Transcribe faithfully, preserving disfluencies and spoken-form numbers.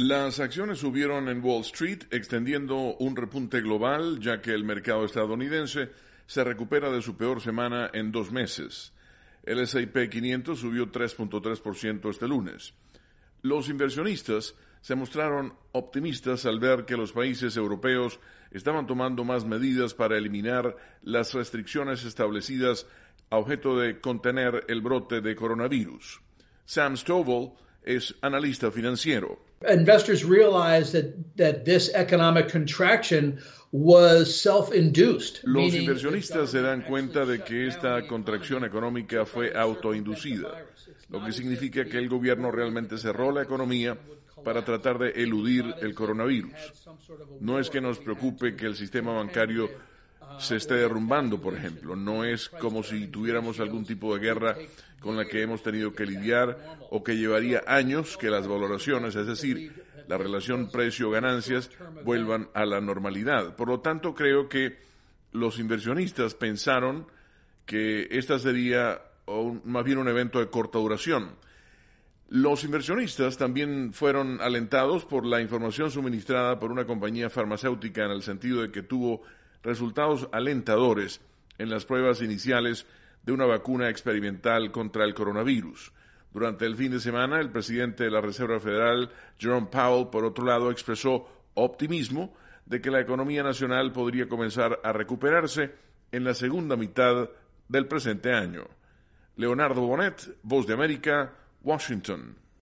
Las acciones subieron en Wall Street, extendiendo un repunte global, ya que el mercado estadounidense se recupera de su peor semana en dos meses. El ese y pe quinientos subió tres punto tres por ciento este lunes. Los inversionistas se mostraron optimistas al ver que los países europeos estaban tomando más medidas para eliminar las restricciones establecidas a objeto de contener el brote de coronavirus. Sam Stovall es analista financiero. Investors realized that, that this economic contraction was self-induced. Los inversionistas se dan cuenta de que esta contracción económica fue autoinducida, lo que significa que el gobierno realmente cerró la economía para tratar de eludir el coronavirus. No es que nos preocupe que el sistema bancario se esté derrumbando, por ejemplo. No es como si tuviéramos algún tipo de guerra con la que hemos tenido que lidiar o que llevaría años que las valoraciones, es decir, la relación precio-ganancias, vuelvan a la normalidad. Por lo tanto, creo que los inversionistas pensaron que esta sería un, más bien un evento de corta duración. Los inversionistas también fueron alentados por la información suministrada por una compañía farmacéutica en el sentido de que tuvo resultados alentadores en las pruebas iniciales de una vacuna experimental contra el coronavirus. Durante el fin de semana, el presidente de la Reserva Federal, Jerome Powell, por otro lado, expresó optimismo de que la economía nacional podría comenzar a recuperarse en la segunda mitad del presente año. Leonardo Bonet, Voz de América, Washington.